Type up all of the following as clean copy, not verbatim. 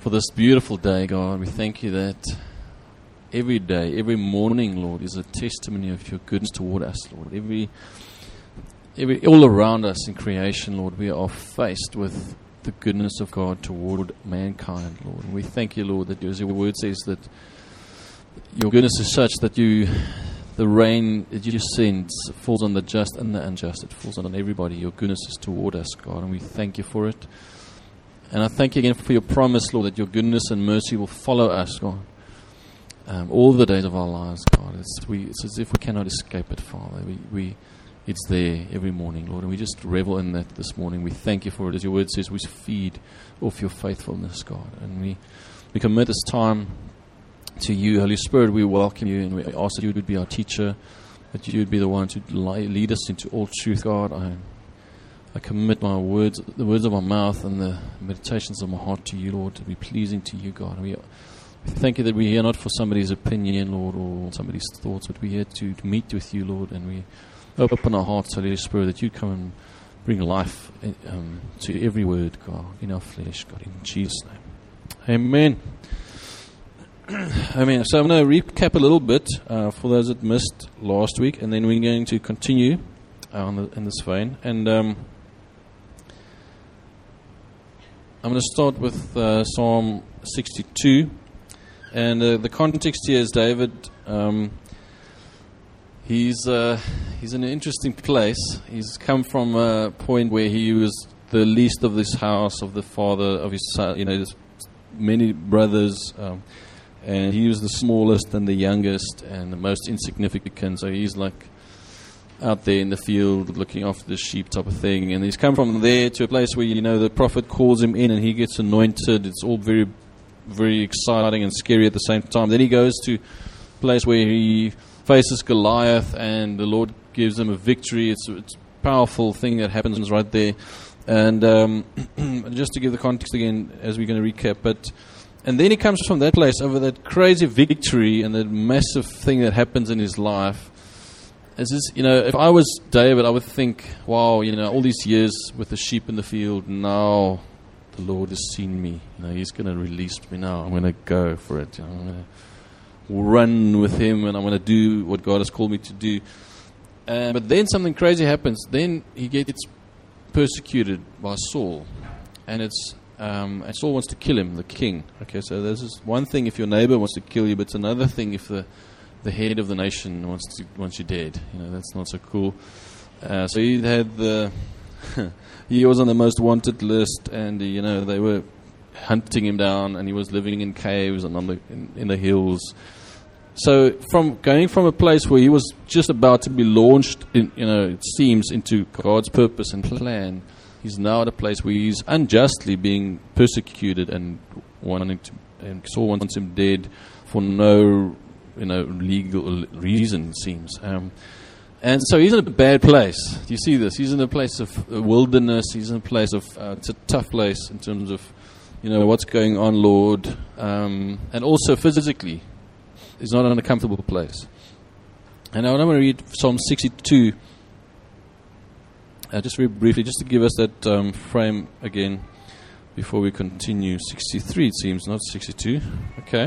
for this beautiful day, God. We thank you that every day, every morning, Lord, is a testimony of your goodness toward us, Lord. All around us in creation, Lord, we are faced with the goodness of God toward mankind, Lord. And we thank you, Lord, that as your word says that your goodness is such that the rain that you send falls on the just and the unjust. It falls on everybody. Your goodness is toward us, God, and we thank you for it. And I thank you again for your promise, Lord, that your goodness and mercy will follow us, God, all the days of our lives, God. It's as if we cannot escape it, Father. It's there every morning, Lord, and we just revel in that this morning. We thank you for it. As your word says, we feed off your faithfulness, God. And we commit this time to you. Holy Spirit, we welcome you, and we ask that you would be our teacher, that you would be the one to lead us into all truth, God. I commit my words, the words of my mouth and the meditations of my heart to you, Lord, to be pleasing to you, God. And we thank you that we're here not for somebody's opinion, Lord, or somebody's thoughts, but we're here to meet with you, Lord, and we open our hearts, Holy Spirit, that you come and bring life to every word, God, in our flesh, God, in Jesus' name. Amen. Amen. So I'm going to recap a little bit for those that missed last week, and then we're going to continue in this vein. And I'm going to start with Psalm 62. And the context here is David. He's in an interesting place. He's come from a point where he was the least of this house, of the father of his son. There's many brothers. And he was the smallest and the youngest and the most insignificant. So he's like out there in the field looking after the sheep type of thing. And he's come from there to a place where, the prophet calls him in and he gets anointed. It's all very, very exciting and scary at the same time. Then he goes to a place where he faces Goliath and the Lord gives him a victory. It's a powerful thing that happens right there. And just to give the context again, as we're going to recap, and then he comes from that place over that crazy victory and that massive thing that happens in his life. If I was David, I would think, wow, all these years with the sheep in the field, now the Lord has seen me. He's going to release me now. I'm going to go for it. I'm going to run with him and I'm going to do what God has called me to do. But then something crazy happens. Then he gets persecuted by Saul. And and Saul wants to kill him, the king. Okay, so this is one thing if your neighbor wants to kill you, but it's another thing if the head of the nation wants you dead. That's not so cool. So he had he was on the most wanted list, and they were hunting him down, and he was living in caves and in the hills. So going from a place where he was just about to be launched, it seems, into God's purpose and plan, he's now at a place where he's unjustly being persecuted and Saul wants him dead for no, legal reason, it seems. And so he's in a bad place. Do you see this? He's in a place of wilderness. He's in a place of, it's a tough place in terms of, what's going on, Lord. And also physically, he's not in a comfortable place. And now I'm going to read Psalm 62. Just very briefly, just to give us that frame again before we continue. 63, it seems, not 62. Okay.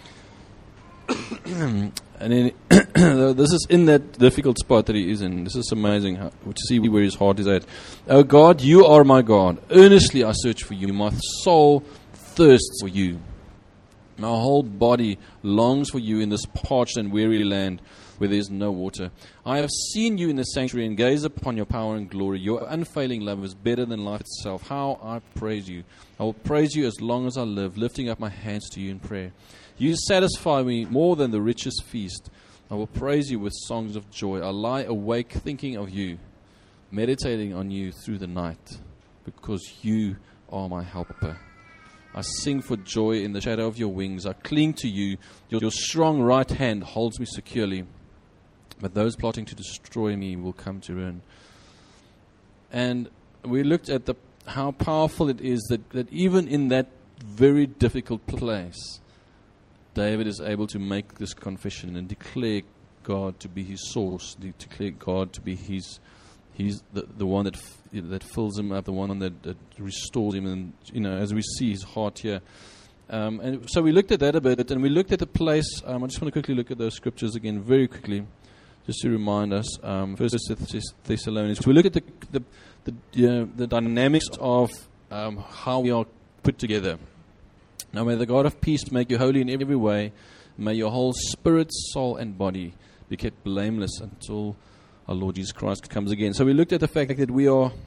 And then this is in that difficult spot that he is in. This is amazing to see where his heart is at. Oh God, you are my God. Earnestly I search for you. My soul thirsts for you. My whole body longs for you in this parched and weary land where there is no water. I have seen you in the sanctuary and gaze upon your power and glory. Your unfailing love is better than life itself. How I praise you. I will praise you as long as I live, lifting up my hands to you in prayer. You satisfy me more than the richest feast. I will praise you with songs of joy. I lie awake thinking of you, meditating on you through the night, because you are my helper. I sing for joy in the shadow of your wings. I cling to you. Your strong right hand holds me securely. But those plotting to destroy me will come to ruin. And we looked at how powerful it is that even in that very difficult place, David is able to make this confession and declare God to be his source, declare God to be He's the one that fills him up, the one that restores him. And as we see his heart here, And so we looked at that a bit, and we looked at the place. I just want to quickly look at those scriptures again, very quickly, just to remind us. First Thessalonians. We looked at the dynamics of how we are put together. Now may the God of peace make you holy in every way. May your whole spirit, soul, and body be kept blameless until our Lord Jesus Christ comes again. So we looked at the fact that we are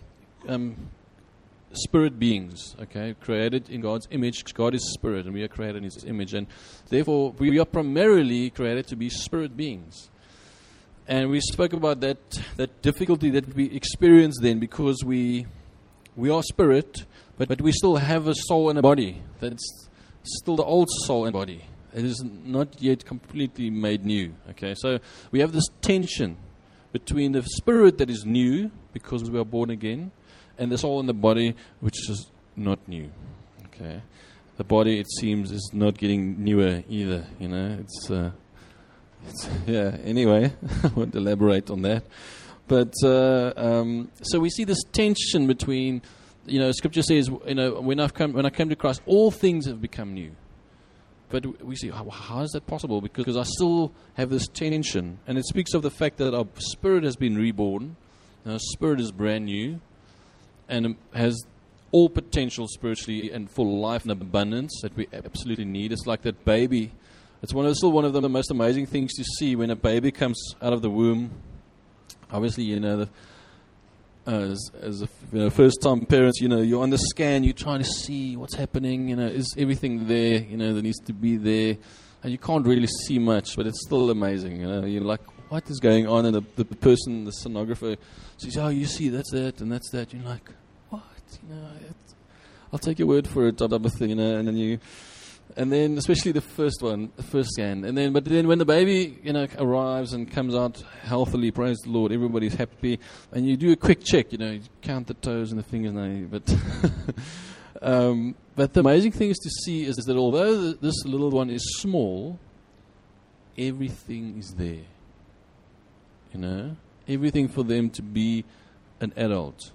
spirit beings, okay, created in God's image. God is spirit, and we are created in His image, and therefore we are primarily created to be spirit beings. And we spoke about that difficulty that we experience then, because we are spirit, but we still have a soul and a body. That's still the old soul and body. It is not yet completely made new. Okay, so we have this tension between the spirit that is new because we are born again, and the soul and the body which is not new. Okay, the body, it seems, is not getting newer either. You know, it's yeah. Anyway, I won't elaborate on that. But so we see this tension between, you know, Scripture says, you know, when I came to Christ, all things have become new. But we see, how is that possible? Because I still have this tension. And it speaks of the fact that our spirit has been reborn. Our spirit is brand new and has all potential spiritually and full life and abundance that we absolutely need. It's like that baby. It's still one of the most amazing things to see when a baby comes out of the womb. Obviously, you know, as first-time parents, you know, you're on the scan, you're trying to see what's happening, you know, is everything there, you know, that needs to be there, and you can't really see much, but it's still amazing, you know, you're like, what is going on, and the person, the sonographer, says, oh, you see, that's that, and that's that, you're like, what, you know, I'll take your word for it, type of thing, you know, and then especially the first scan, but then when the baby, you know, arrives and comes out healthily, praise the Lord, everybody's happy, and you do a quick check, you know, you count the toes and the fingers, but the amazing thing is to see is that although this little one is small, everything is there, you know, everything for them to be an adult,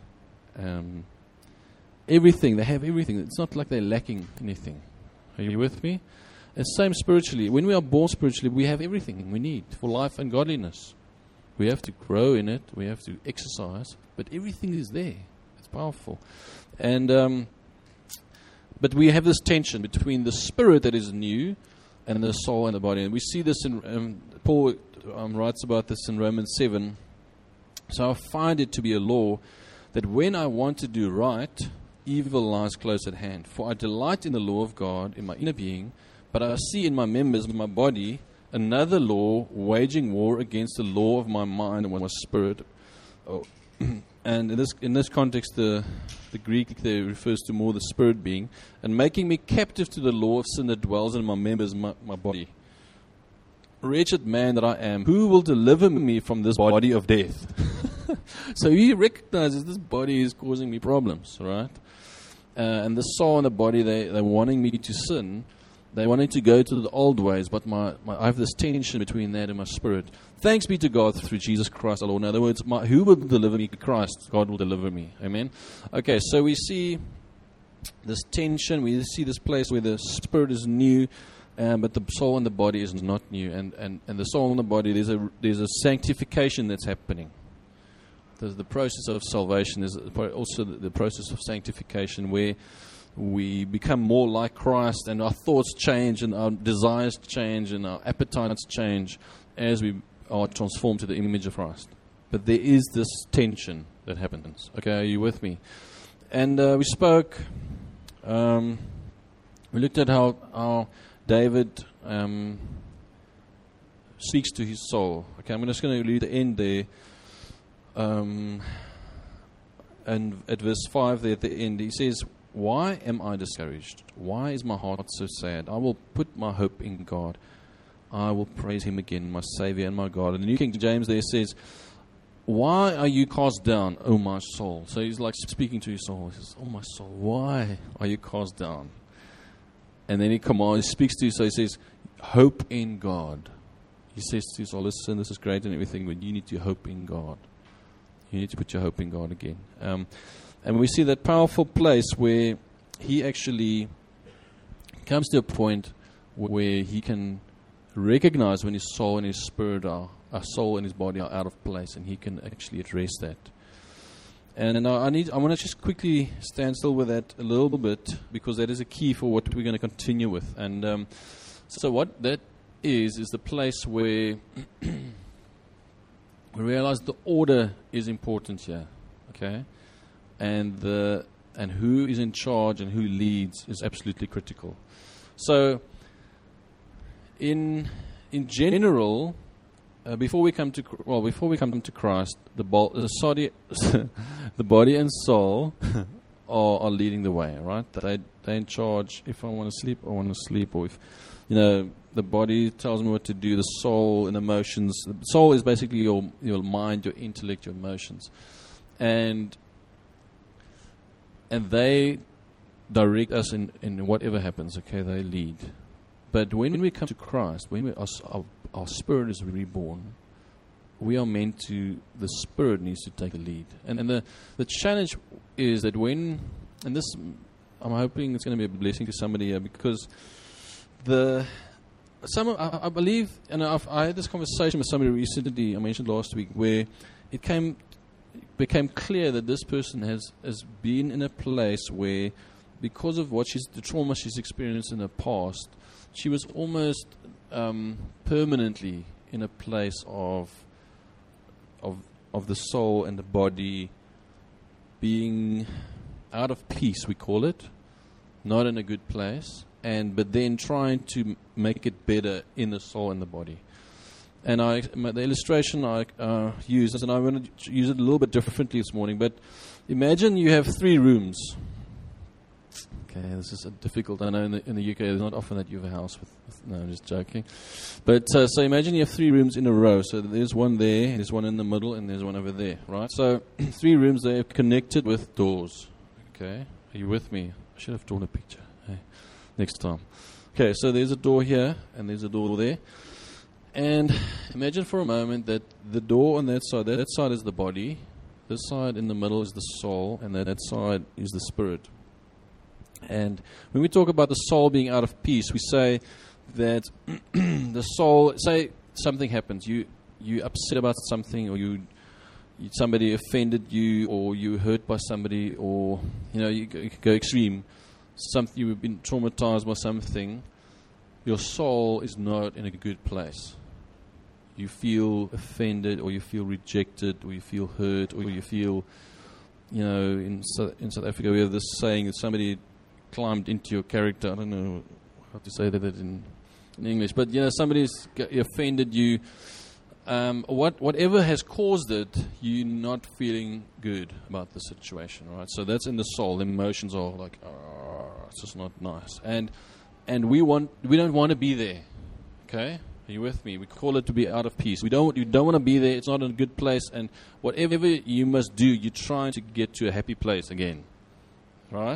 everything, they have everything. It's not like they're lacking anything. Are you with me? And same spiritually. When we are born spiritually, we have everything we need for life and godliness. We have to grow in it. We have to exercise. But everything is there. It's powerful. And but we have this tension between the spirit that is new and the soul and the body. And we see this in Paul writes about this in Romans 7. So I find it to be a law that when I want to do right, evil lies close at hand. For I delight in the law of God in my inner being, but I see in my members, my body, another law waging war against the law of my mind and my spirit. Oh. And in this context, the Greek there refers to more the spirit being, and making me captive to the law of sin that dwells in my members, my body. Wretched man that I am, who will deliver me from this body of death? So he recognizes this body is causing me problems, right? And the soul and the body, they're wanting me to sin. They're wanting to go to the old ways, but I have this tension between that and my spirit. Thanks be to God through Jesus Christ our Lord. In other words, who will deliver me? Christ. God will deliver me. Amen? Okay, so we see this tension. We see this place where the spirit is new, but the soul and the body is not new. And the soul and the body, there's a sanctification that's happening. There's the process of salvation. There's also the process of sanctification where we become more like Christ and our thoughts change and our desires change and our appetites change as we are transformed to the image of Christ. But there is this tension that happens. Okay, are you with me? And we spoke, we looked at how David speaks to his soul. Okay, I'm just going to read the end there. And at verse 5 there at the end, he says, why am I discouraged? Why is my heart so sad? I will put my hope in God. I will praise Him again, my Savior and my God. And the New King James there says, why are you cast down, O my soul? So he's like speaking to his soul. He says, oh my soul, why are you cast down? And then he speaks to you, so he says, hope in God. He says to his soul, listen, this is great and everything, but you need to hope in God. You need to put your hope in God again. And we see that powerful place where He actually comes to a point where he can recognize when his soul and his spirit our soul and his body are out of place, and he can actually address that. And I want to just quickly stand still with that a little bit, because that is a key for what we're going to continue with. And so what that is the place where we realize the order is important here, okay? And who is in charge and who leads is absolutely critical. So in general, before we come to Christ, the body and soul are leading the way, right? They're in charge. If I want to sleep, I want to sleep. Or if, the body tells me what to do. The soul and emotions. The soul is basically your mind, your intellect, your emotions, and they direct us in whatever happens. Okay, they lead. But when we come to Christ, when our spirit is reborn, we are meant to, the Spirit needs to take the lead. And the challenge is that I'm hoping it's going to be a blessing to somebody here, because I believe, and I had this conversation with somebody recently, I mentioned last week, where it became clear that this person has been in a place where, because of the trauma she's experienced in the past, she was almost permanently in a place of the soul and the body being out of peace, we call it, not in a good place, but then trying to make it better in the soul and the body. And the illustration I used, and I want to use it a little bit differently this morning, but imagine you have 3 rooms. Okay, this is difficult. I know in the UK it's not often that you have a house with no, I'm just joking. But so imagine you have 3 rooms in a row. So there's one there, there's one in the middle, and there's one over there, right? So 3 rooms, they're connected with doors. Okay, are you with me? I should have drawn a picture. Hey, next time. Okay, so there's a door here, and there's a door there. And imagine for a moment that the door on that side is the body, this side in the middle is the soul, and that side is the spirit. And when we talk about the soul being out of peace, we say that the soul, say something happens, you upset about something, or somebody offended you, or you were hurt by somebody, or you go extreme, you've been traumatized by something. Your soul is not in a good place. You feel offended, or you feel rejected, or you feel hurt, or you feel, in South Africa we have this saying that somebody climbed into your character. I don't know how to say that in English, but somebody's offended you. Whatever has caused it, you're not feeling good about the situation, right? So that's in the soul. The emotions are like, it's just not nice, and we don't want to be there. Okay, are you with me? We call it to be out of peace. You don't want to be there. It's not in a good place, and whatever you must do, you're trying to get to a happy place again, right?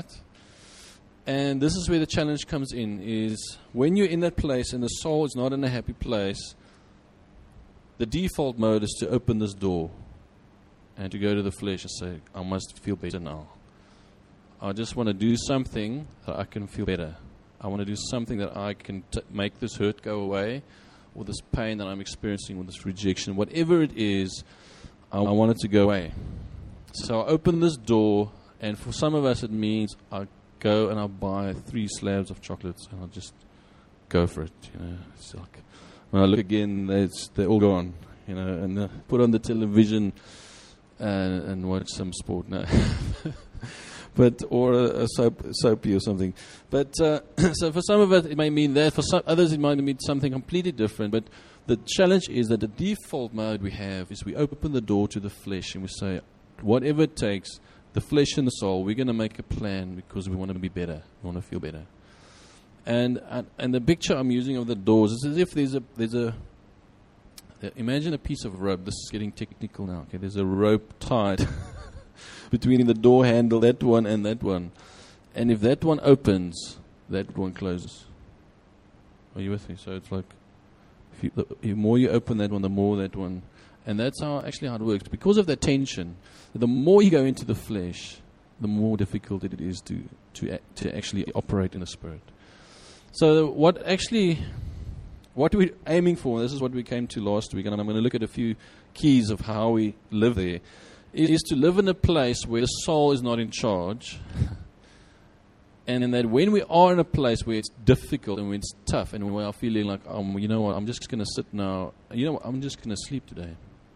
And this is where the challenge comes in, is when you're in that place and the soul is not in a happy place, the default mode is to open this door and to go to the flesh and say, I must feel better now. I just want to do something that I can feel better. I want to do something that I can make this hurt go away, or this pain that I'm experiencing, or this rejection. Whatever it is, I want it to go away. So I open this door, and for some of us it means I go and I'll buy 3 slabs of chocolates and I'll just go for it. It's like when I look again, they're all gone. And put on the television and watch some sport. No, or a soapy or something. But so for some of us it may mean that. For some others it might mean something completely different. But the challenge is that the default mode we have is we open the door to the flesh and we say, whatever it takes. The flesh and the soul, we're going to make a plan because we want to be better. We want to feel better. And the picture I'm using of the doors is as if there's a imagine a piece of rope. This is getting technical now. Okay, there's a rope tied between the door handle, that one and that one. And if that one opens, that one closes. Are you with me? So it's like the more you open that one, the more that one. And that's how it works. Because of that tension, the more you go into the flesh, the more difficult it is to actually operate in the spirit. So what we're aiming for, this is what we came to last week, and I'm going to look at a few keys of how we live there, is to live in a place where the soul is not in charge. And in that when we are in a place where it's difficult and when it's tough and we are feeling like, you know what, I'm just going to sit now, you know what, I'm just going to sleep today.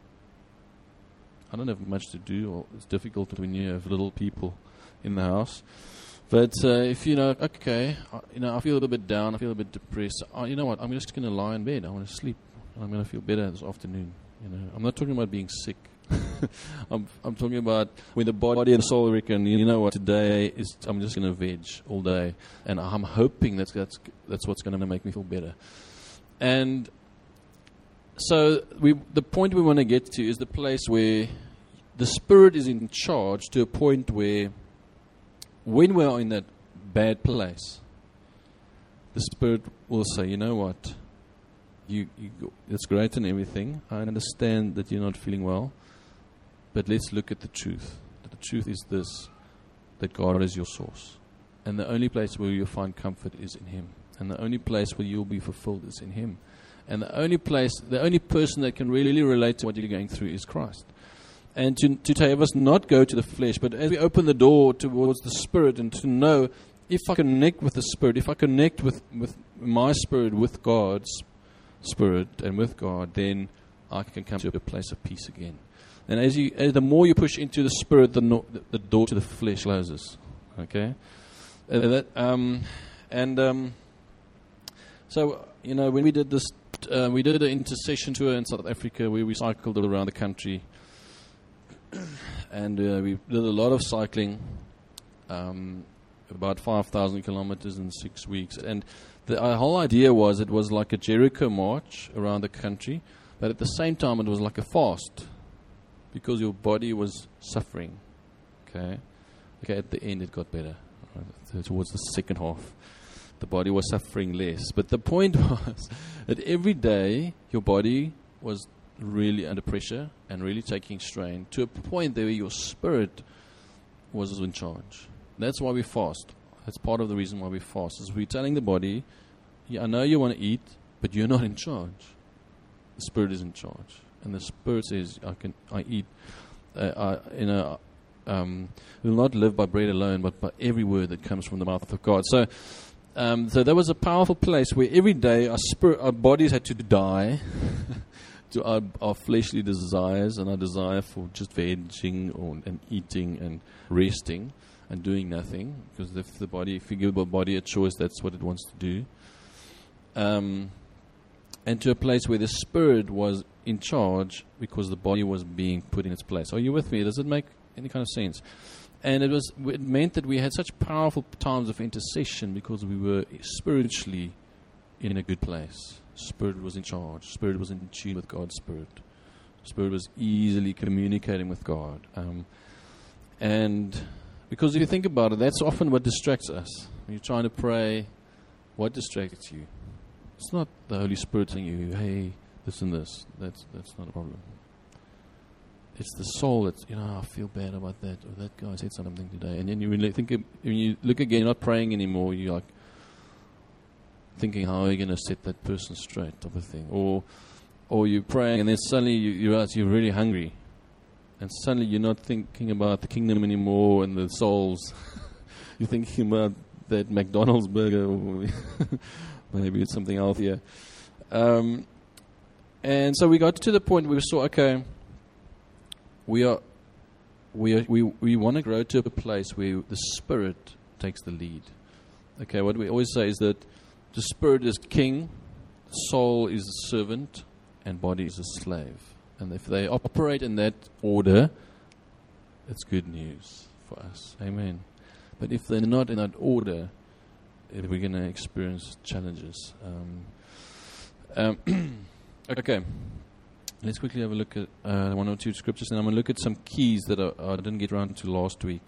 I don't have much to do, or it's difficult when you have little people in the house. But if you know, okay, I feel a little bit down, I feel a bit depressed, you know what, I'm just going to lie in bed, I want to sleep, and I'm going to feel better this afternoon. I'm not talking about being sick. I'm talking about when the body and soul reckon, you know what, today I'm just going to veg all day, and I'm hoping that's what's going to make me feel better. And so the point we want to get to is the place where the Spirit is in charge, to a point where when we are in that bad place, the Spirit will say, you know what, it's great and everything, I understand that you're not feeling well, but let's look at the truth. The truth is this, that God is your source. And the only place where you'll find comfort is in Him. And the only place where you'll be fulfilled is in Him. And the only person that can really relate to what you're going through is Christ. And to have us not go to the flesh, but as we open the door towards the Spirit, and to know, if I connect with the Spirit, if I connect with my spirit, with God's Spirit and with God, then I can come to a place of peace again. And as the more you push into the Spirit, the door to the flesh closes. Okay, so when we did this, we did an intercession tour in South Africa where we cycled around the country, and we did a lot of cycling, about 5,000 kilometers in 6 weeks. And the whole idea was it was like a Jericho march around the country, but at the same time it was like a fast, because your body was suffering. Okay, at the end it got better. Right? Towards the second half, the body was suffering less. But the point was that every day your body was really under pressure and really taking strain, to a point where your spirit was in charge. That's why we fast. That's part of the reason why we fast, is we're telling the body, I know you want to eat, but you're not in charge. The Spirit is in charge. And the Spirit says, I eat, will not live by bread alone, but by every word that comes from the mouth of God. So there was a powerful place where every day our bodies had to die to our fleshly desires and our desire for just vegging and eating and resting and doing nothing. Because if you give the body a choice, that's what it wants to do. And to a place where the Spirit was in charge, because the body was being put in its place. Are you with me? Does it make any kind of sense? And it meant that we had such powerful times of intercession, because we were spiritually in a good place. Spirit was in charge. Spirit was in tune with God's Spirit. Spirit was easily communicating with God. And because if you think about it, that's often what distracts us. When you're trying to pray, what distracts you? It's not the Holy Spirit telling you, hey, this and this. That's not a problem. It's the soul that's, I feel bad about that, or that guy said something today. And then you really think, when you look again, you're not praying anymore, you're like thinking, how are you going to set that person straight, type of thing. Or you're praying, and then suddenly you realize you're really hungry. And suddenly you're not thinking about the kingdom anymore and the souls. You're thinking about that McDonald's burger, or maybe it's something healthier. And so we got to the point where we saw, okay, we want to grow to a place where the Spirit takes the lead. Okay, what we always say is that the Spirit is king, soul is a servant, and body is a slave. And if they operate in that order, it's good news for us. Amen. But if they're not in that order, we're going to experience challenges. Okay. Let's quickly have a look at one or two scriptures, and I'm going to look at some keys that I didn't get around to last week.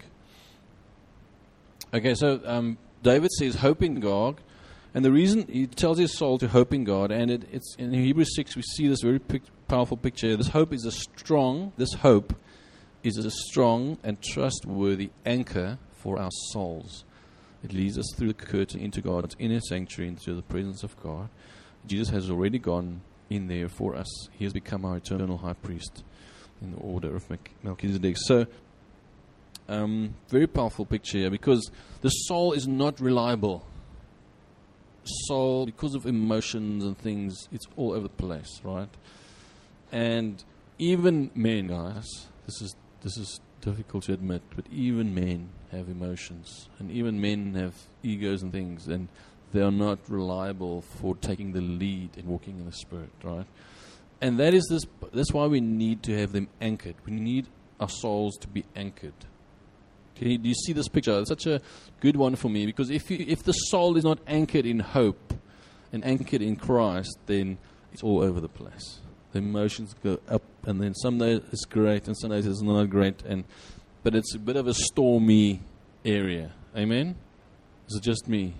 Okay, so David says, hope in God. And the reason he tells his soul to hope in God, and it's in Hebrews 6, we see this very powerful picture. This hope is a strong and trustworthy anchor for our souls. It leads us through the curtain into God's inner sanctuary, into the presence of God. Jesus has already gone in there for us. He has become our eternal high priest in the order of Melchizedek. So, very powerful picture here, because the soul is not reliable. Soul, because of emotions and things, it's all over the place, right? And even men, guys, this is difficult to admit, but even men have emotions, and even men have egos and things, and they are not reliable for taking the lead and walking in the Spirit, right? And that's why we need to have them anchored. We need our souls to be anchored. Okay, do you see this picture? It's such a good one for me, because if the soul is not anchored in hope and anchored in Christ, then it's all over the place. The emotions go up, and then some days it's great, and some days it's not great, but it's a bit of a stormy area. Amen? Is it just me?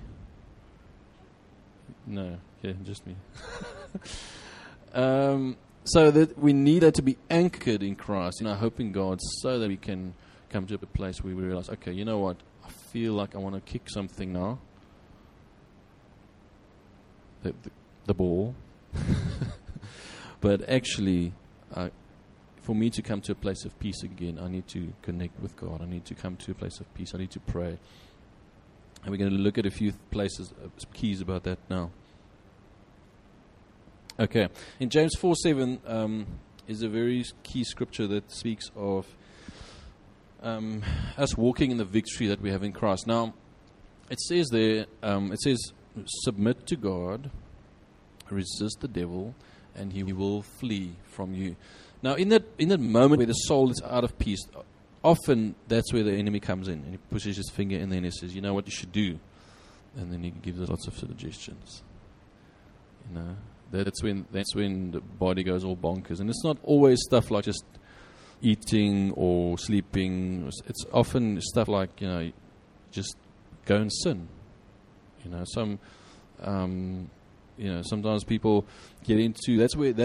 No, yeah, just me. So that we need that to be anchored in Christ, in our hope in God, so that we can come to a place where we realize, okay, you know what? I feel like I want to kick something now. The ball. But actually, for me to come to a place of peace again, I need to connect with God. I need to come to a place of peace. I need to pray. And we're going to look at a few places, keys about that now. Okay. In James 4:7 is a very key scripture that speaks of us walking in the victory that we have in Christ. Now, it says there, submit to God, resist the devil, and he will flee from you. Now, in that moment where the soul is out of peace, often that's where the enemy comes in, and he pushes his finger in there and he says, you know what you should do? And then he gives us lots of suggestions. You know, that's when the body goes all bonkers. And it's not always stuff like just eating or sleeping. It's often stuff like, you know, just go and sin. You know, sometimes people get into that's where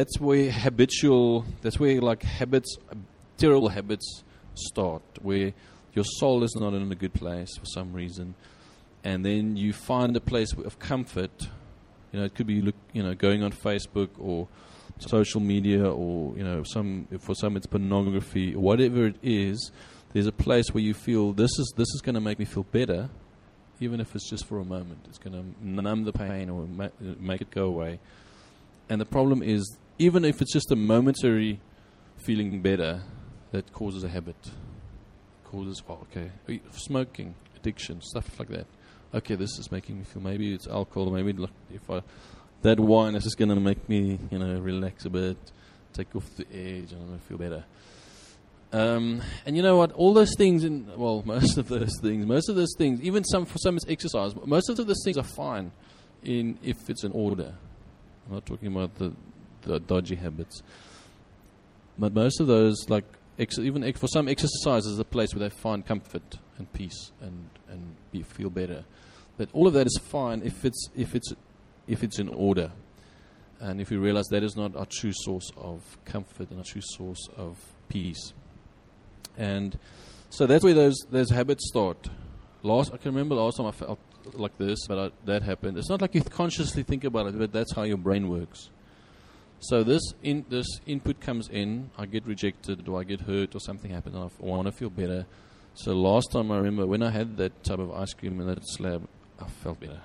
like habits, terrible habits start, where your soul is not in a good place for some reason, and then you find a place of comfort. You know, it could be going on Facebook or social media, or for some it's pornography, or whatever it is. There's a place where you feel this is going to make me feel better. Even if it's just for a moment, it's going to numb the pain or make it go away. And the problem is, even if it's just a momentary feeling better, that causes a habit. Causes, smoking, addiction, stuff like that. Okay, this is making me feel, maybe it's alcohol, maybe that wine is just going to make me, relax a bit, take off the edge, and I'm going to feel better. And you know what? All those things, most of those things, even for some it's exercise. Most of those things are fine if it's in order. I'm not talking about the dodgy habits. But most of those, even for some, exercise is a place where they find comfort and peace and feel better. But all of that is fine if it's in order, and if we realize that is not our true source of comfort and our true source of peace. And so that's where those habits start. I can remember last time I felt like this, but that happened. It's not like you consciously think about it, but that's how your brain works. So this input comes in, I get rejected, or I get hurt, or something happens, and I want to feel better. So last time I remember, when I had that tub of ice cream and that slab, I felt better.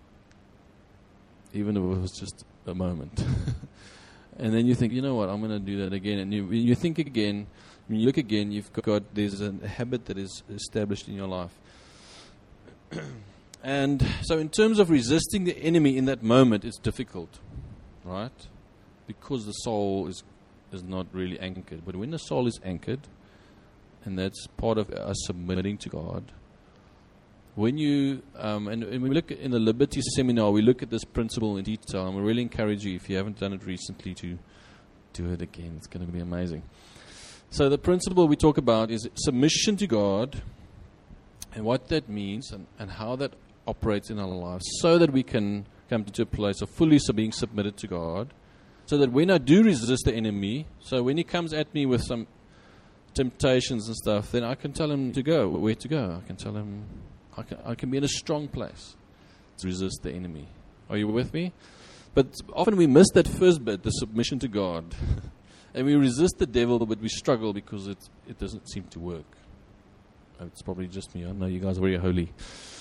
Even if it was just a moment. And then you think, you know what, I'm going to do that again. And you think again, when you look again, there's a habit that is established in your life. And so in terms of resisting the enemy in that moment, it's difficult, right? Because the soul is not really anchored. But when the soul is anchored, and that's part of us submitting to God, when you, and we look in the Liberty Seminar, we look at this principle in detail, and we really encourage you, if you haven't done it recently, to do it again. It's going to be amazing. So the principle we talk about is submission to God, and what that means, and how that operates in our lives, so that we can come to a place of fully being submitted to God, so that when I do resist the enemy, so when he comes at me with some temptations and stuff, then I can tell him where to go. I can tell him, I can be in a strong place to resist the enemy. Are you with me? But often we miss that first bit, the submission to God. And we resist the devil, but we struggle because it doesn't seem to work. It's probably just me. I know you guys are very holy.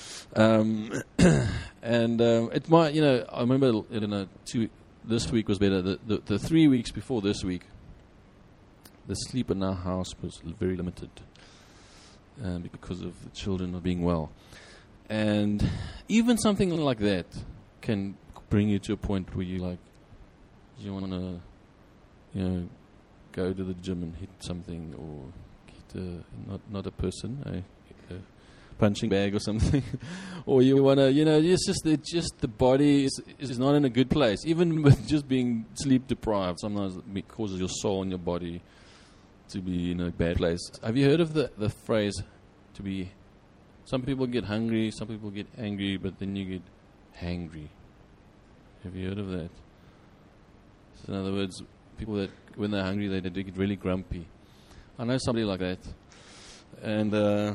It might, I remember, this week was better. The 3 weeks before this week, the sleep in our house was very limited because of the children not being well. And even something like that can bring you to a point where you want to, go to the gym and hit something, or hit not a person, a punching bag or something, or you want to, it's just the body is not in a good place. Even with just being sleep deprived, sometimes it causes your soul and your body to be in a bad place. Have you heard of the phrase to be? Some people get hungry, some people get angry, but then you get hangry. Have you heard of that? So in other words, people that when they're hungry, they get really grumpy. I know somebody like that, and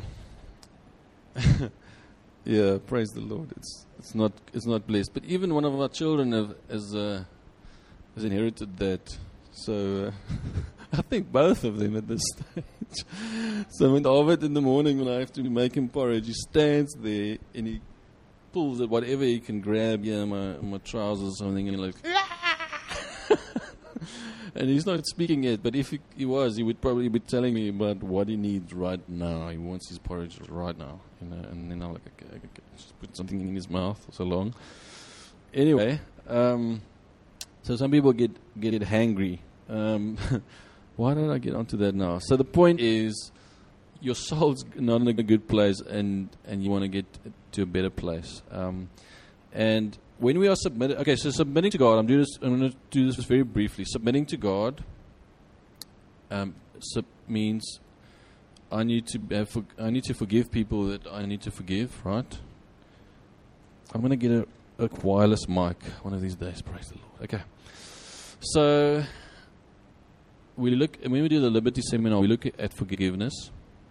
yeah, praise the Lord. It's not blessed. But even one of our children has inherited that. So I think both of them at this stage. So when David in the morning, when I have to make him porridge, he stands there and he pulls at whatever he can grab, my trousers or something, and like, and he's not speaking yet. But if he was, he would probably be telling me about what he needs right now. He wants his porridge right now, And then I'm like, okay, just put something in his mouth so long. Anyway, so some people get hangry. Why did I get onto that now? So the point is, your soul's not in a good place, and you want to get to a better place. And when we are submitted, okay, so submitting to God, I'm going to do this very briefly. Submitting to God means I need to forgive people that I need to forgive, right? I'm going to get a wireless mic one of these days, praise the Lord. Okay. So when we do the Liberty Seminar, we look at forgiveness.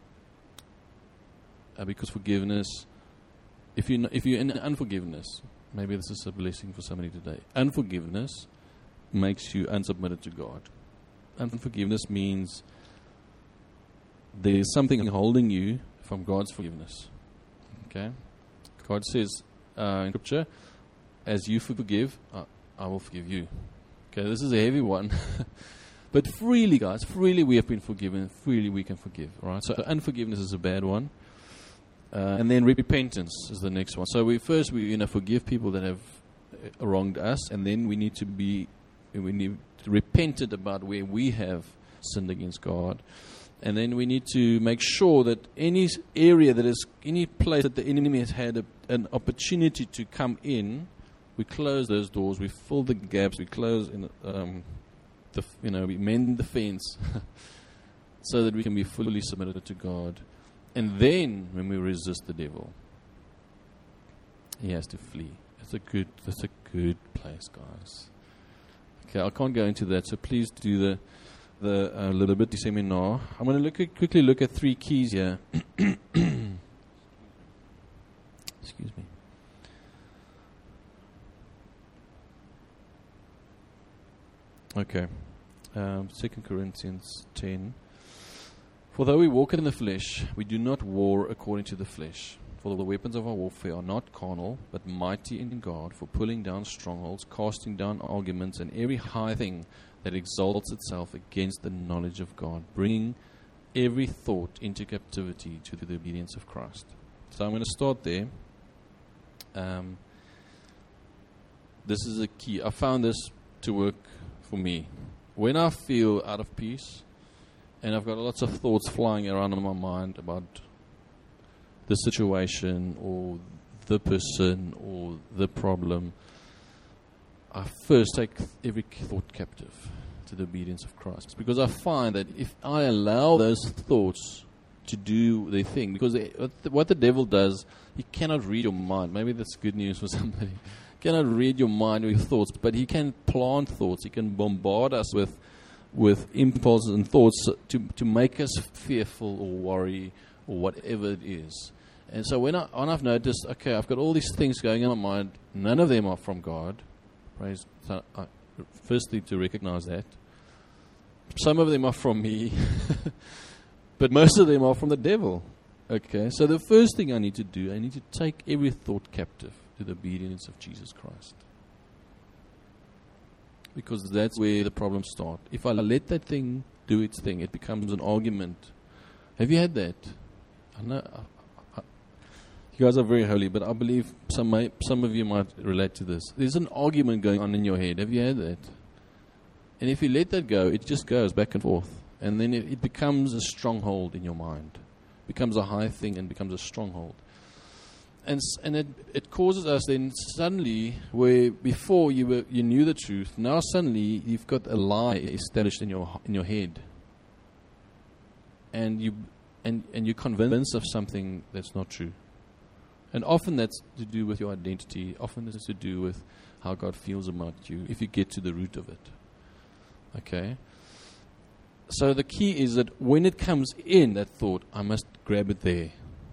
Because forgiveness, if you're in unforgiveness, maybe this is a blessing for somebody today. Unforgiveness makes you unsubmitted to God. Unforgiveness means there's something holding you from God's forgiveness. Okay? God says in Scripture, as you forgive, I will forgive you. Okay, this is a heavy one. But freely, guys, freely we have been forgiven, freely we can forgive. All right? So unforgiveness is a bad one. And then repentance is the next one. So we forgive people that have wronged us, and then we need to repent about where we have sinned against God. And then we need to make sure that any area any place that the enemy has had an opportunity to come in, we close those doors, we fill the gaps, we close we mend the fence so that we can be fully submitted to God. And then, when we resist the devil, he has to flee. That's a good place, guys. Okay, I can't go into that, so please do the Liberty Seminar. I'm going to quickly look at 3 keys here. Excuse me. Okay, 2 Corinthians 10. For though we walk in the flesh, we do not war according to the flesh. For the weapons of our warfare are not carnal, but mighty in God, for pulling down strongholds, casting down arguments, and every high thing that exalts itself against the knowledge of God, bringing every thought into captivity to the obedience of Christ. So I'm going to start there. This is a key. I found this to work for me. When I feel out of peace, and I've got lots of thoughts flying around in my mind about the situation or the person or the problem, I first take every thought captive to the obedience of Christ. Because I find that if I allow those thoughts to do their thing, because what the devil does, he cannot read your mind. Maybe that's good news for somebody. He cannot read your mind with thoughts, but he can plant thoughts. He can bombard us with impulses and thoughts to make us fearful or worry or whatever it is. And so when I've noticed, okay, I've got all these things going in my mind, none of them are from God. Firstly, to recognize that. Some of them are from me, but most of them are from the devil. Okay, so the first thing I need to do, I need to take every thought captive to the obedience of Jesus Christ. Because that's where the problems start. If I let that thing do its thing, it becomes an argument. Have you had that? I know you guys are very holy, but I believe some of you might relate to this. There's an argument going on in your head. Have you had that? And if you let that go, it just goes back and forth. And then it becomes a stronghold in your mind. It becomes a high thing and becomes a stronghold. And it causes us then suddenly, where before you knew the truth, now suddenly you've got a lie established in your head. And you're convinced of something that's not true. And often that's to do with your identity. Often it's to do with how God feels about you, if you get to the root of it. Okay? So the key is that when it comes in, that thought, I must grab it there.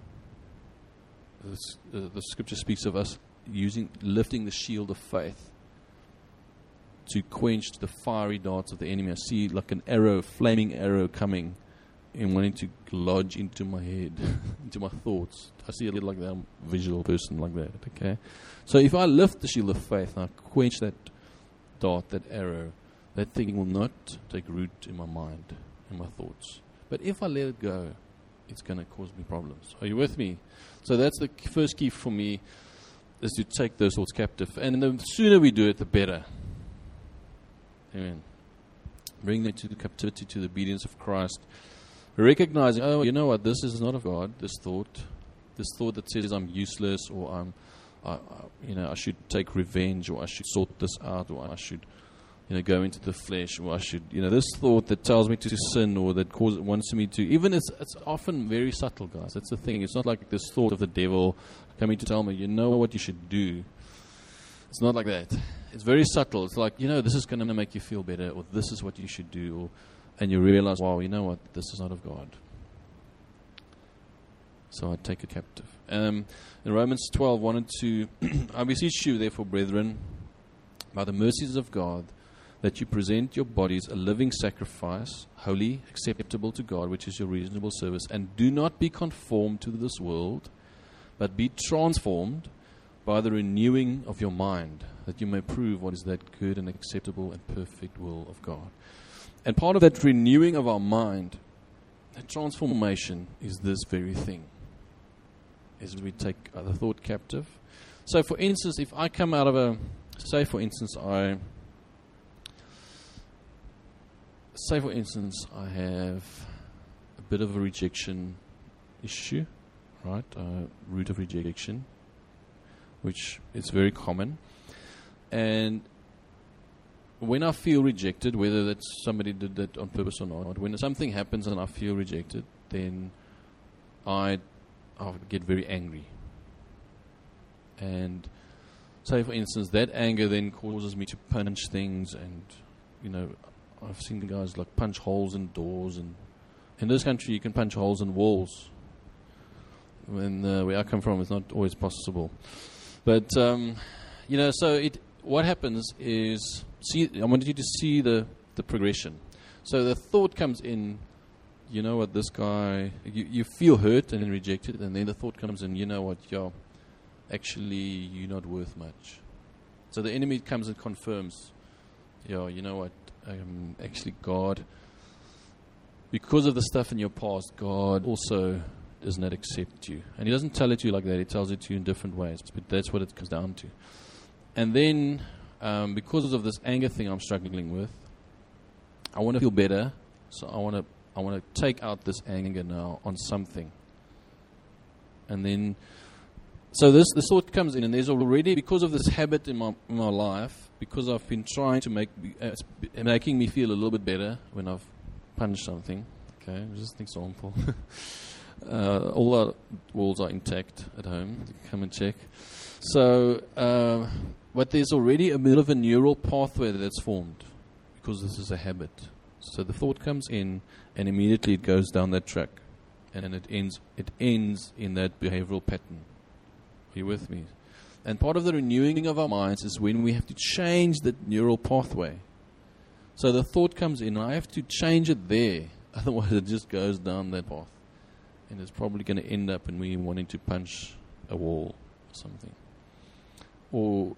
The scripture speaks of us lifting the shield of faith to quench the fiery darts of the enemy. I see like an arrow, flaming arrow coming and wanting to lodge into my head, into my thoughts. I see it like that. I'm a visual person like that. Okay, so if I lift the shield of faith and I quench that dart, that arrow, that thing will not take root in my mind, in my thoughts. But if I let it go, it's going to cause me problems. Are you with me? So that's the first key for me, is to take those thoughts captive. And the sooner we do it, the better. Amen. Bring them to the captivity, to the obedience of Christ. Recognizing, oh, you know what, this is not of God, this thought that says I'm useless, or I should take revenge, or I should sort this out, or I should go into the flesh, or I should, this thought that tells me to sin, or that wants me to, even it's often very subtle, guys. That's the thing. It's not like this thought of the devil coming to tell me, you know what you should do. It's not like that. It's very subtle. It's like, this is going to make you feel better, or this is what you should do, and you realize, wow, you know what, this is not of God. So I take it captive. In Romans 12, 1 and 2, I beseech you, therefore, brethren, by the mercies of God, that you present your bodies a living sacrifice, holy, acceptable to God, which is your reasonable service. And do not be conformed to this world, but be transformed by the renewing of your mind, that you may prove what is that good and acceptable and perfect will of God. And part of that renewing of our mind, that transformation, is this very thing, is we take the thought captive. So for instance, if I come out of I have a bit of a rejection issue, right? Root of rejection, which is very common. And when I feel rejected, whether that's somebody did that on purpose or not, when something happens and I feel rejected, then I'll get very angry. And say, for instance, that anger then causes me to punch things, and I've seen the guys like punch holes in doors, and in this country you can punch holes in walls. Where I come from, it's not always possible. But what happens is, I want you to see the progression. So the thought comes in, you know what, this guy, you feel hurt and then rejected, and then the thought comes in, you know what, actually you're not worth much. So the enemy comes and confirms, you know what, actually God, because of the stuff in your past, God also does not accept you. And he doesn't tell it to you like that. He tells it to you in different ways. But that's what it comes down to. And then, because of this anger thing I'm struggling with, I want to feel better. So I want to take out this anger now on something. And then, so this thought comes in, and there's already, because of this habit in my life, because I've been trying to making me feel a little bit better when I've punched something. Okay, just an example. All our walls are intact at home. You can come and check. So, but there's already a bit of a neural pathway that's formed because this is a habit. So the thought comes in, and immediately it goes down that track. and it ends in that behavioral pattern. Are you with me? And part of the renewing of our minds is when we have to change that neural pathway. So the thought comes in, and I have to change it there. Otherwise it just goes down that path. And it's probably going to end up in me wanting to punch a wall or something. Or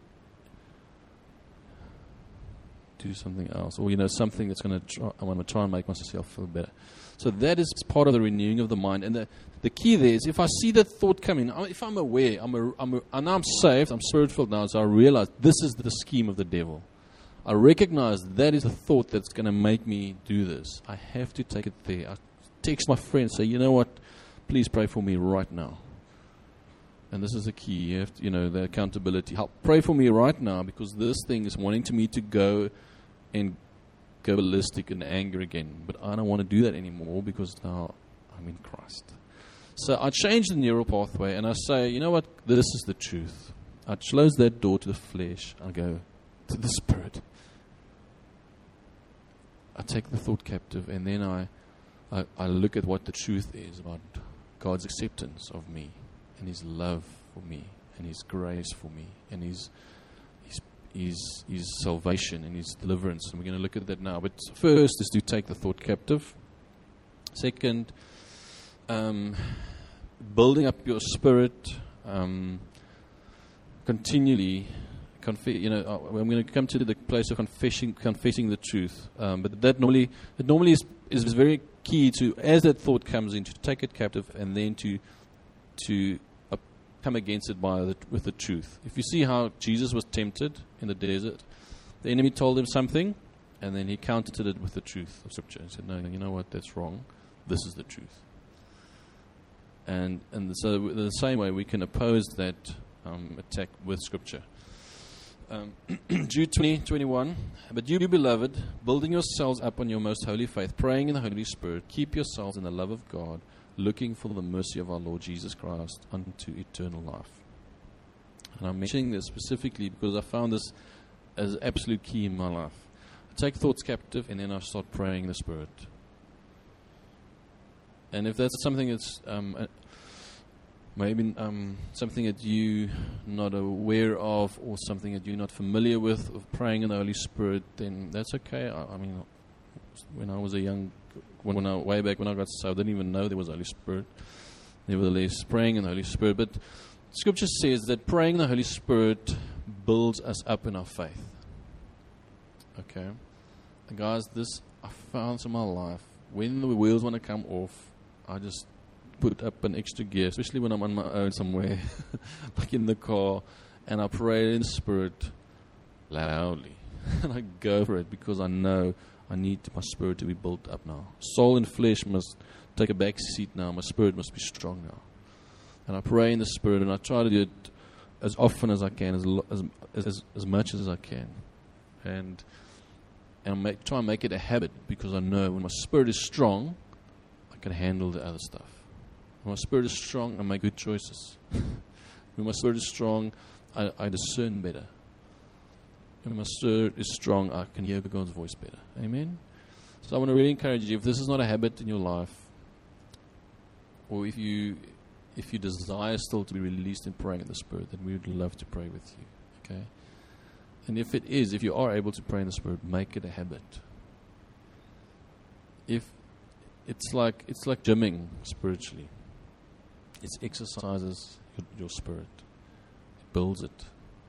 do something else. Or, something that's going to I want to try and make myself feel better. So that is part of the renewing of the mind. And the key there is, if I see that thought coming, if I'm aware, and I'm saved, I'm spirit-filled now, so I realize this is the scheme of the devil. I recognize that is the thought that's going to make me do this. I have to take it there. I text my friend and say, you know what, please pray for me right now. And this is the key. You have to, the accountability. Pray for me right now, because this thing is wanting me to go and go ballistic in anger again. But I don't want to do that anymore, because now I'm in Christ. So I change the neural pathway and I say, you know what, this is the truth. I close that door to the flesh. I go to the Spirit. I take the thought captive, and then I look at what the truth is about God's acceptance of me, and His love for me, and His grace for me, and His salvation and His deliverance. And we're going to look at that now. But first is to take the thought captive. Second, building up your spirit continually. I'm going to come to the place of confessing the truth. But that normally is very key to, as that thought comes in, to take it captive and then to come against it with the truth. If you see how Jesus was tempted in the desert, the enemy told him something, and then he countered it with the truth of Scripture and said, no, you know what, that's wrong. This is the truth. And so the same way we can oppose that attack with Scripture. Jude 20:21. But you, beloved, building yourselves up on your most holy faith, praying in the Holy Spirit, keep yourselves in the love of God, looking for the mercy of our Lord Jesus Christ unto eternal life. And I'm mentioning this specifically because I found this as absolute key in my life. I take thoughts captive, and then I start praying in the Spirit. And if that's something that's maybe something that you're not aware of, or something that you're not familiar with, of praying in the Holy Spirit, then that's okay. I mean, when I was way back when I got saved, I didn't even know there was the Holy Spirit. Nevertheless, praying in the Holy Spirit. But Scripture says that praying in the Holy Spirit builds us up in our faith. Okay? And guys, this I found in my life. When the wheels want to come off, I just put up an extra gear, especially when I'm on my own somewhere, like in the car, and I pray in the Spirit loudly. And I go for it, because I know I need my spirit to be built up now. Soul and flesh must take a back seat now. My spirit must be strong now. And I pray in the Spirit, and I try to do it as often as I can, as much as I can. And try and make it a habit, because I know when my spirit is strong, I can handle the other stuff. When my spirit is strong, I make good choices. When my spirit is strong, I discern better. When my spirit is strong, I can hear God's voice better. Amen? So I want to really encourage you, if this is not a habit in your life, or if you desire still to be released in praying in the Spirit, then we would love to pray with you. Okay? And if you are able to pray in the Spirit, make it a habit. If it's like gymming spiritually. It exercises your spirit. It builds it.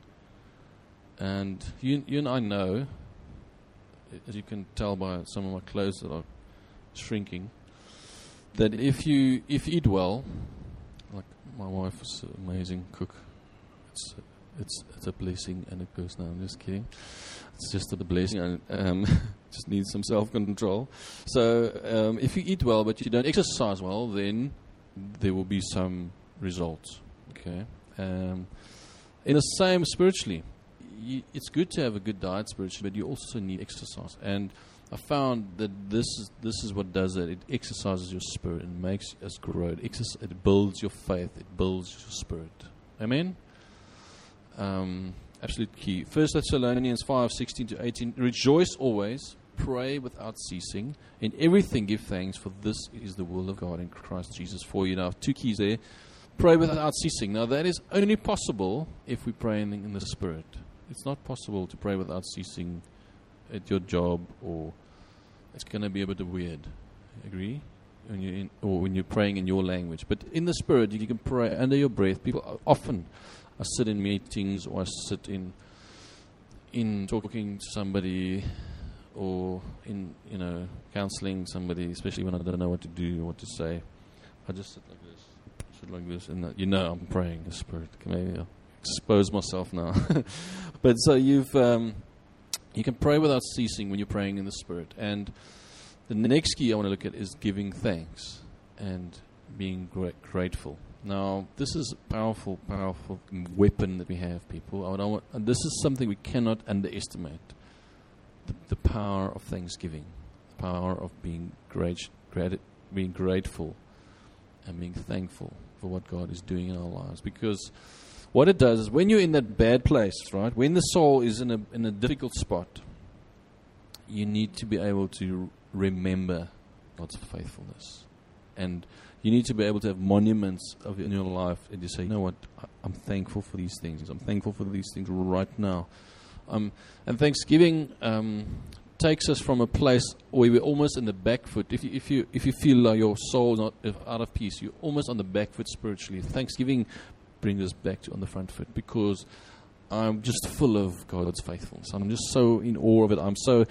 And you and I know, as you can tell by some of my clothes that are shrinking, that if you eat well, like my wife is an amazing cook. It's a blessing and a curse. No, I'm just kidding. It's just a blessing. Just needs some self-control. So if you eat well but you don't exercise well, then there will be some results. Okay. In the same spiritually, it's good to have a good diet spiritually, but you also need exercise. And I found that this is what does it. It exercises your spirit and makes us grow. It builds your faith. It builds your spirit. Amen. Absolute key. 1 Thessalonians 5:16-18. Rejoice always, pray without ceasing. In everything give thanks, for this is the will of God in Christ Jesus for you. Now, 2 keys there. Pray without ceasing. Now, that is only possible if we pray in the Spirit. It's not possible to pray without ceasing at your job, or it's going to be a bit weird. Agree? When you're praying in your language. But in the Spirit, you can pray under your breath. People often, I sit in meetings, or I sit in talking to somebody, or in counseling somebody, especially when I don't know what to do or what to say. I just sit like this. Like this, and I'm praying in the Spirit. Maybe I'll expose myself now. But so you can pray without ceasing when you're praying in the Spirit. And the next key I want to look at is giving thanks and being grateful. Now, this is a powerful, powerful weapon that we have, people. And this is something we cannot underestimate. The power of thanksgiving, the power of being grateful and being thankful for what God is doing in our lives. Because what it does is, when you're in that bad place, right, when the soul is in a difficult spot, you need to be able to remember God's faithfulness. And you need to be able to have monuments in your life, and you say, you know what, I'm thankful for these things. I'm thankful for these things right now. And Thanksgiving takes us from a place where we're almost in the back foot. If you feel like your soul not out of peace, you're almost on the back foot spiritually. Thanksgiving brings us back on the front foot, because I'm just full of God's faithfulness. I'm just so in awe of it.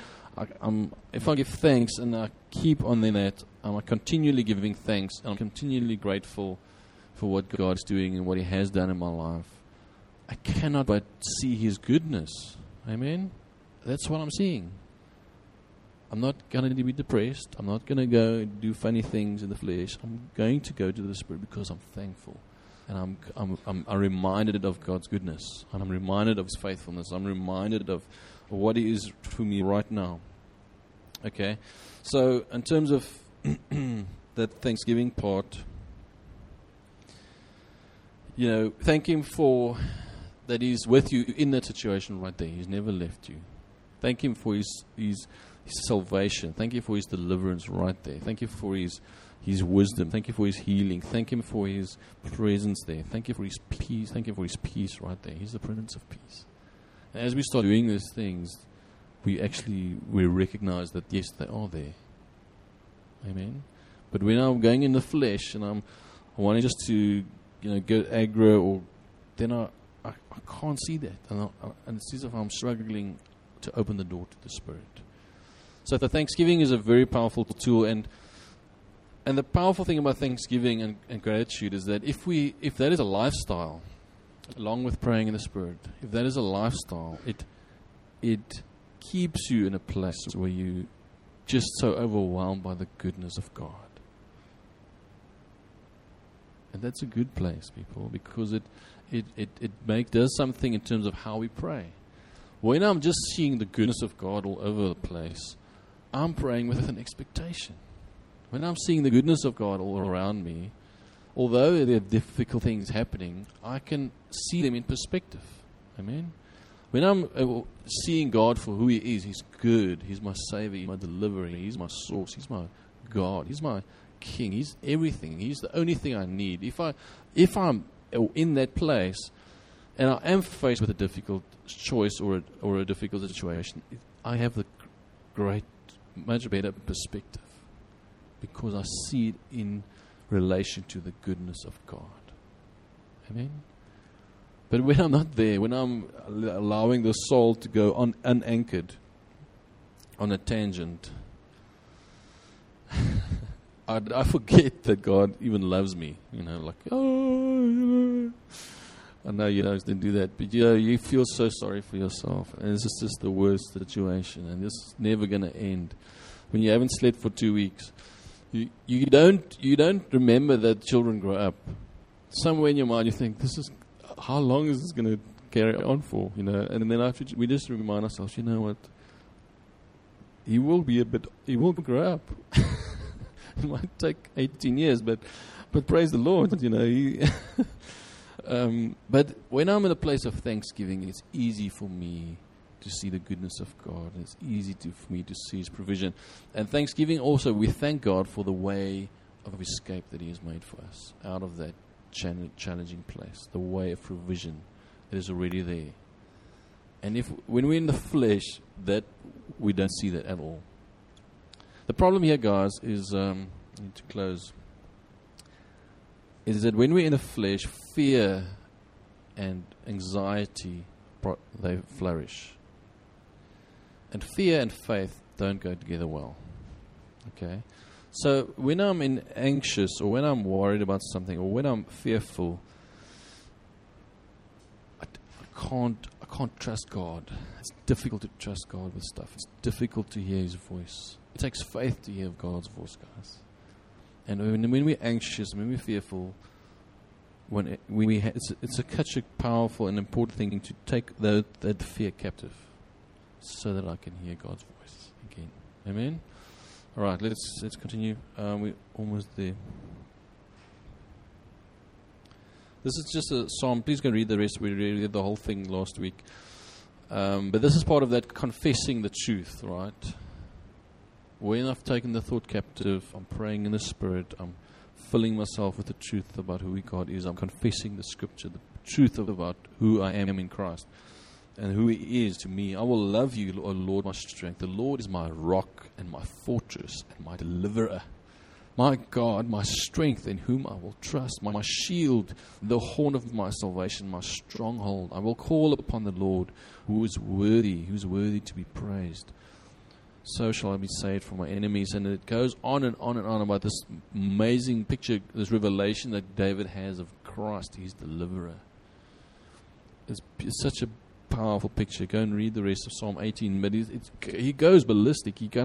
If I give thanks and I keep on in that, I'm continually giving thanks, and I'm continually grateful for what God is doing and what He has done in my life. I cannot but see His goodness. Amen? That's what I'm seeing. I'm not going to be depressed. I'm not going to go and do funny things in the flesh. I'm going to go to the Spirit because I'm thankful. And I'm reminded of God's goodness. And I'm reminded of His faithfulness. I'm reminded of what He is for me right now. Okay? So, in terms of that Thanksgiving part, thank Him for that He's with you in that situation right there. He's never left you. Thank Him for His salvation. Thank you for His deliverance right there. Thank you for His wisdom. Thank you for His healing. Thank Him for His presence there. Thank you for His peace. Thank you for His peace right there. He's the Prince of Peace. And as we start doing these things, we recognize that, yes, they are there. Amen. But when I'm going in the flesh and I'm wanting just to get aggro, or then I can't see that, and it's as if I'm struggling to open the door to the Spirit. So the Thanksgiving is a very powerful tool, and the powerful thing about Thanksgiving and gratitude is that if that is a lifestyle, along with praying in the Spirit, if that is a lifestyle, it keeps you in a place where you just so overwhelmed by the goodness of God. And that's a good place, people, because it does something in terms of how we pray. When I'm just seeing the goodness of God all over the place, I'm praying with an expectation. When I'm seeing the goodness of God all around me, although there are difficult things happening, I can see them in perspective. Amen? When I'm seeing God for who He is, He's good, He's my Savior, He's my deliverer, He's my source, He's my God, He's my King, He's everything, He's the only thing I need. If I'm in that place and I am faced with a difficult choice or a difficult situation, I have the much better perspective, because I see it in relation to the goodness of God. Amen? But when I'm not there, when I'm allowing the soul to go on unanchored, on a tangent, I forget that God even loves me. I know you guys didn't do that, but you feel so sorry for yourself, and it's just the worst situation, and this is never going to end. When you haven't slept for 2 weeks, you don't remember that children grow up. Somewhere in your mind, you think, how long is this going to carry on for? And then we just remind ourselves, you know what? He will grow up. It might take 18 years, but praise the Lord, But when I'm in a place of thanksgiving, it's easy for me to see the goodness of God. And it's easy for me to see His provision. And Thanksgiving also, we thank God for the way of escape that He has made for us out of that challenging place, the way of provision that is already there. And when we're in the flesh, that we don't see that at all. The problem here, guys, is I need to close. Is that when we're in the flesh, fear and anxiety they flourish, and fear and faith don't go together well. Okay, so when I'm anxious, or when I'm worried about something, or when I'm fearful, I can't trust God. It's difficult to trust God with stuff. It's difficult to hear His voice. It takes faith to hear God's voice, guys. And when we're anxious, when we're fearful, it's such a powerful and important thing to take that fear captive, so that I can hear God's voice again. Amen. All right, let's continue. We're almost there. This is just a psalm. Please go read the rest. We read the whole thing last week. But this is part of that confessing the truth, right? When I've taken the thought captive, I'm praying in the Spirit. I'm filling myself with the truth about who God is. I'm confessing the Scripture, the truth about who I am in Christ and who He is to me. I will love you, O Lord, my strength. The Lord is my rock and my fortress and my deliverer. My God, my strength, in whom I will trust, my shield, the horn of my salvation, my stronghold. I will call upon the Lord, who is worthy to be praised. So shall I be saved from my enemies. And it goes on and on and on about this amazing picture, this revelation that David has of Christ, his deliverer. It's such a powerful picture. Go and read the rest of Psalm 18. But he goes ballistic. He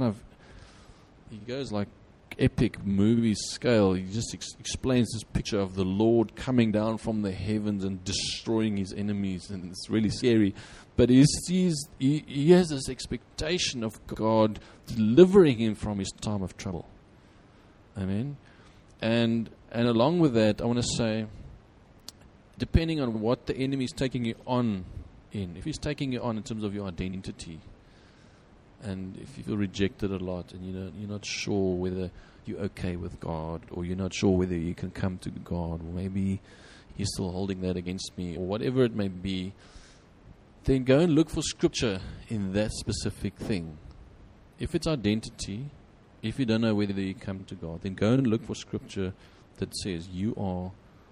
goes like epic movie scale. He just explains this picture of the Lord coming down from the heavens and destroying His enemies, and it's really scary. But he has this expectation of God delivering him from his time of trouble. Amen. And along with that, I want to say, depending on what the enemy is taking you on if he's taking you on in terms of your identity, and if you feel rejected a lot, and you're not sure whether you're okay with God, or you're not sure whether you can come to God, or maybe He's still holding that against me, or whatever it may be, then go and look for Scripture in that specific thing. If it's identity, if you don't know whether you come to God, then go and look for Scripture that says you are,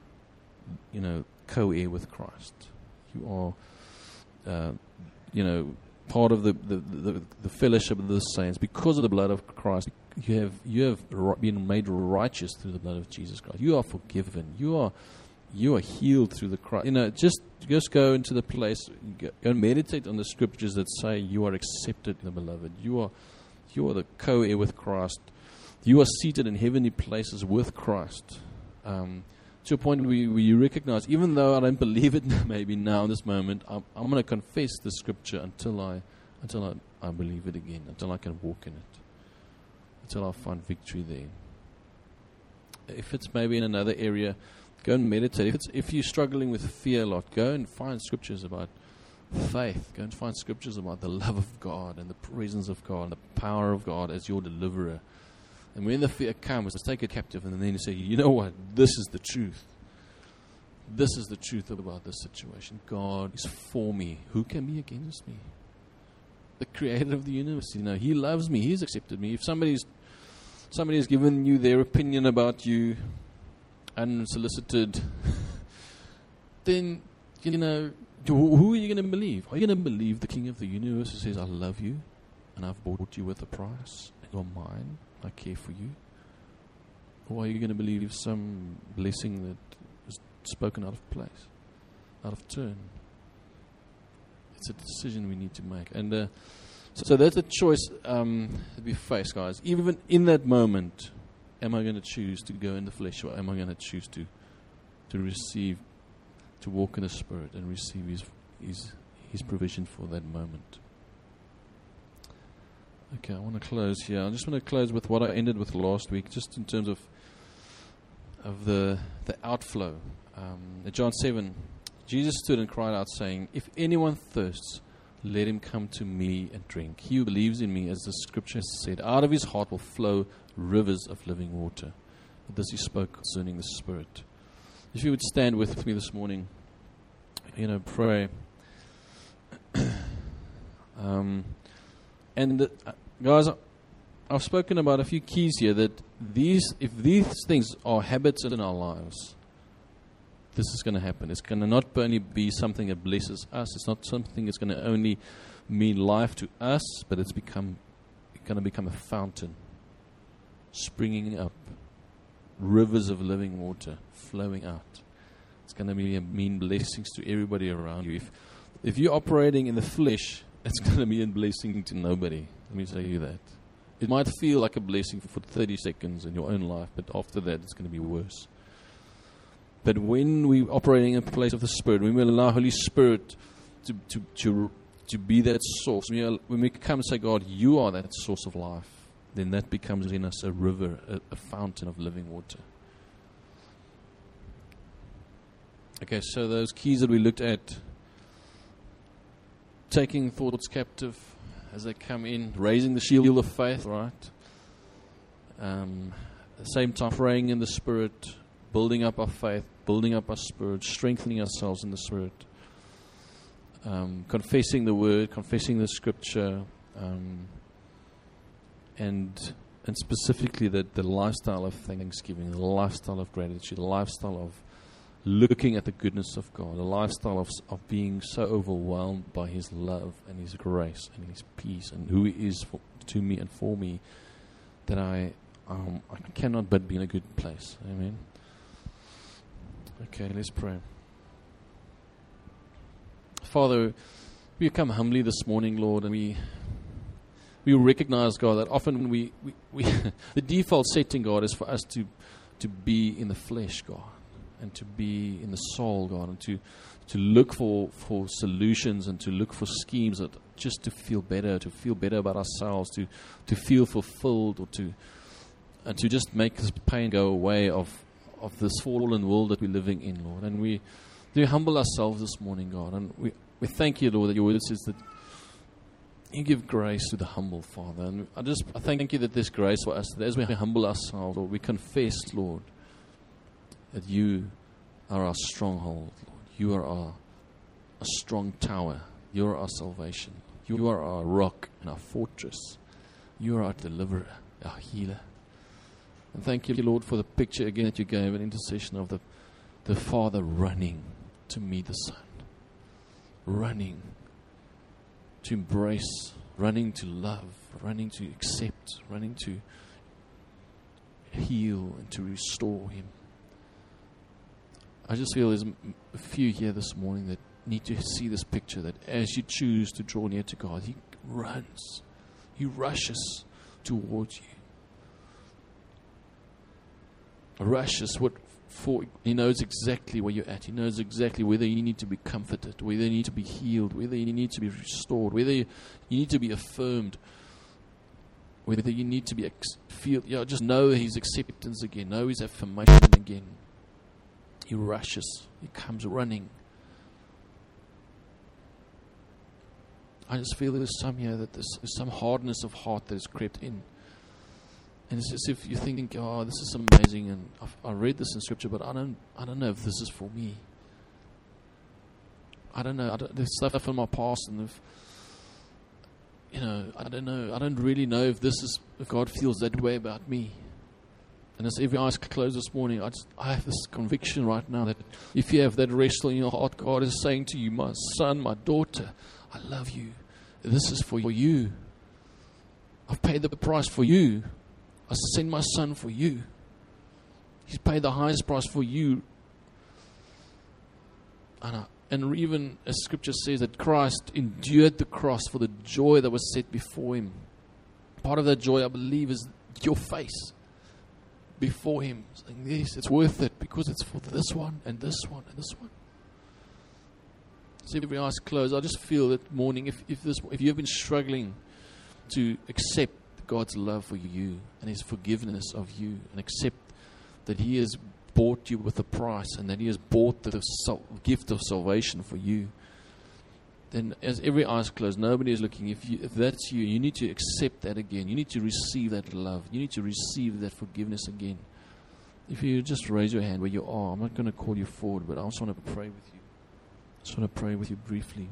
co-heir with Christ. You are, part of the fellowship of the saints because of the blood of Christ. You have been made righteous through the blood of Jesus Christ. You are forgiven. You are healed through the Christ. Just go into the place, go and meditate on the Scriptures that say you are accepted in the Beloved. You are the co-heir with Christ. You are seated in heavenly places with Christ. To a point where you recognize, even though I don't believe it maybe now in this moment, I'm going to confess the Scripture until I believe it again, until I can walk in it, until I find victory there. If it's maybe in another area, go and meditate. If you're struggling with fear a lot, go and find Scriptures about faith. Go and find Scriptures about the love of God and the presence of God and the power of God as your deliverer. And when the fear comes, let's take it captive, and then you say, you know what? This is the truth. This is the truth about this situation. God is for me. Who can be against me? The Creator of the universe. He loves me. He's accepted me. If somebody's given you their opinion about you, unsolicited, then, who are you going to believe? Are you going to believe the King of the universe who says, I love you, and I've bought you with a price, and you're mine, I care for you? Or are you going to believe some blessing that is spoken out of place, out of turn? It's a decision we need to make. And so that's a choice that we face, guys. Even in that moment, am I going to choose to go in the flesh, or am I going to choose to receive, to walk in the Spirit and receive His provision for that moment? Okay, I want to close here. I just want to close with what I ended with last week, just in terms of the outflow. At John 7, Jesus stood and cried out, saying, if anyone thirsts, let him come to me and drink. He who believes in me, as the scripture said, out of his heart will flow rivers of living water. But this he spoke concerning the Spirit. If you would stand with me this morning, pray. Guys, I've spoken about a few keys here that if these things are habits in our lives, this is going to happen. It's going to not only be something that blesses us. It's not something that's going to only mean life to us, but it's going to become a fountain, springing up, rivers of living water flowing out. It's going to mean blessings to everybody around you. If you're operating in the flesh, it's going to be a blessing to nobody. Let me tell you that. It might feel like a blessing for 30 seconds in your own life, but after that, it's going to be worse. But when we're operating in a place of the Spirit, when we allow Holy Spirit to be that source, when we come and say, God, you are that source of life, then that becomes in us a river, a fountain of living water. Okay, so those keys that we looked at, taking thoughts captive as they come in, raising the shield of faith, right? At the same time, praying in the Spirit, building up our faith, building up our spirit, strengthening ourselves in the Spirit, confessing the Word, confessing the Scripture, and specifically the lifestyle of thanksgiving, the lifestyle of gratitude, the lifestyle of looking at the goodness of God, a lifestyle of being so overwhelmed by His love and His grace and His peace and who He is to me and for me, that I cannot but be in a good place. Amen. Okay, let's pray. Father, we come humbly this morning, Lord, and we recognize, God, that often we the default setting, God, is for us to be in the flesh, God, and to be in the soul, God, and to look for solutions and to look for schemes that just to feel better about ourselves, to feel fulfilled, or to just make this pain go away of this fallen world that we're living in, Lord. And we humble ourselves this morning, God, and we thank you, Lord, that your word says that you give grace to the humble, Father. And I thank you that there's grace for us, that as we humble ourselves, Lord, we confess, Lord, that you are our stronghold, Lord. You are our strong tower. You are our salvation. You are our rock and our fortress. You are our deliverer, our healer. And thank you, Lord, for the picture again that you gave, an intercession of the Father running to meet the Son, running to embrace, running to love, running to accept, running to heal and to restore him. I just feel there's a few here this morning that need to see this picture, that as you choose to draw near to God, He runs, He rushes towards you. Rushes He knows exactly where you're at. He knows exactly whether you need to be comforted, whether you need to be healed, whether you need to be restored, whether you need to be affirmed, whether you need to be just know His acceptance again, know His affirmation again. He rushes. He comes running. I just feel there's some here that there's some hardness of heart that has crept in. And it's as if you think, oh, this is amazing, and I read this in Scripture, but I don't know if this is for me. I don't know. There's stuff from my past, and I don't know. I don't really know if God feels that way about me. And as every eye's closed this morning, I have this conviction right now that if you have that wrestle in your heart, God is saying to you, my son, my daughter, I love you. This is for you. I've paid the price for you. I sent my Son for you. He's paid the highest price for you. And even as Scripture says that Christ endured the cross for the joy that was set before Him. Part of that joy, I believe, is your face before Him, saying, yes, it's worth it because it's for this one and this one and this one. So every eye's closed. I just feel that morning, if you have been struggling to accept God's love for you and His forgiveness of you, and accept that He has bought you with a price and that He has bought the gift of salvation for you, then as every eye's closed, nobody is looking. If that's you, you need to accept that again. You need to receive that love. You need to receive that forgiveness again. If you just raise your hand where you are, I'm not going to call you forward, but I just want to pray with you. I just want to pray with you briefly.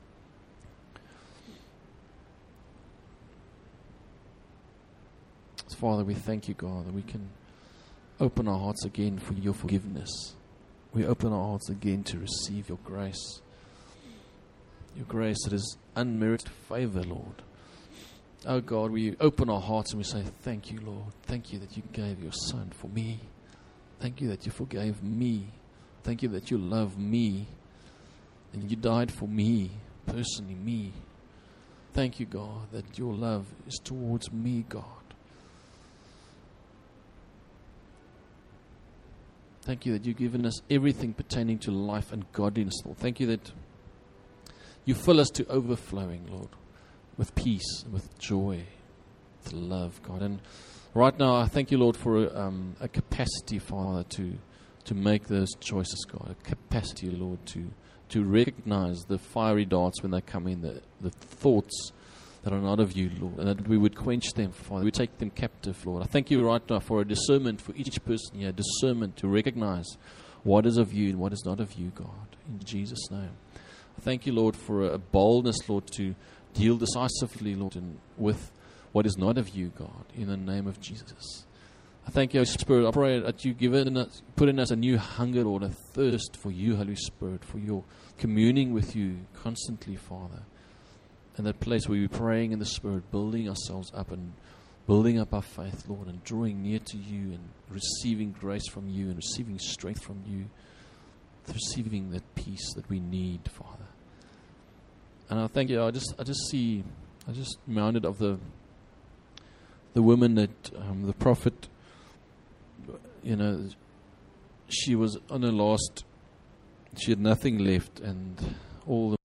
Father, we thank you, God, that we can open our hearts again for your forgiveness. We open our hearts again to receive your grace. Your grace that is unmerited favor, Lord. Oh God, we open our hearts and we say, thank you, Lord. Thank you that you gave your Son for me. Thank you that you forgave me. Thank you that you love me. And you died for me, personally me. Thank you, God, that your love is towards me, God. Thank you that you've given us everything pertaining to life and godliness, Lord. Thank you that you fill us to overflowing, Lord, with peace, with joy, with love, God. And right now, I thank you, Lord, for a capacity, Father, to make those choices, God. A capacity, Lord, to recognize the fiery darts when they come in, the thoughts that are not of you, Lord, and that we would quench them, Father. We take them captive, Lord. I thank you right now for a discernment for each person here, discernment to recognize what is of you and what is not of you, God, in Jesus' name. I thank you, Lord, for a boldness, Lord, to deal decisively, Lord, with what is not of you, God, in the name of Jesus. I thank you, Holy Spirit. I pray that you put in us a new hunger, Lord, a thirst for you, Holy Spirit, for your communing with you constantly, Father. And that place where we're praying in the Spirit, building ourselves up and building up our faith, Lord, and drawing near to you and receiving grace from you and receiving strength from you, receiving that peace that we need, Father. And I thank you. I just reminded of the woman that the prophet, she was on her last. She had nothing left, and all the